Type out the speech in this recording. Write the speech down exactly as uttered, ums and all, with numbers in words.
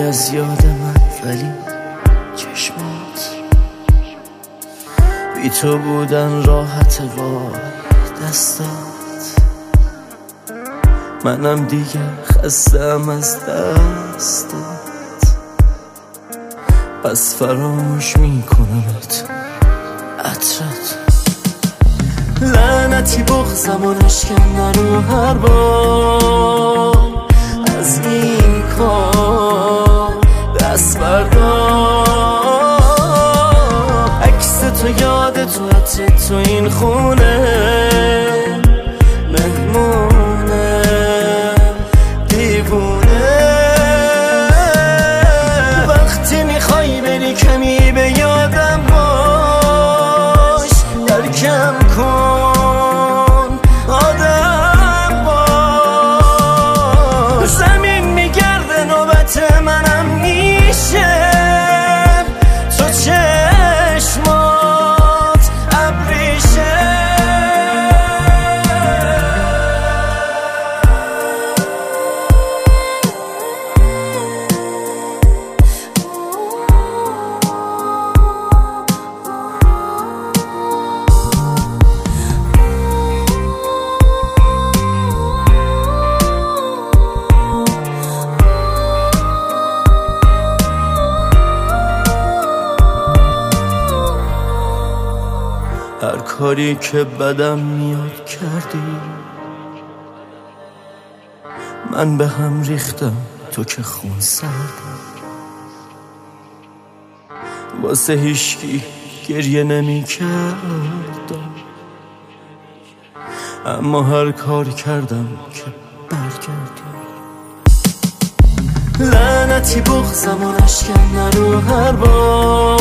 از یاد من، ولی چشمات بی تو بودن راحت. وای دستات، منم دیگه خستم از دستات، پس فراموش میکنمت عطرت. لعنتی بغضم و نشکن رو هر بار از این کار دست بردار. عکس تو یاد تو عطر تو این خونه مهمونه دیوونه. وقتی میخوای بری کمی به یادم باش، درکم کن آدم باش. زمین میگرده نوبت منم میشه، تو چشمات ابریشه. هر کاری که بدم میاد کردی، من به هم ریختم تو که خون سردی. واسه هیچکی گریه نمی کردم، اما هر کار کردم که برگردی. لعنتی بغضم و نشکن رو هر بار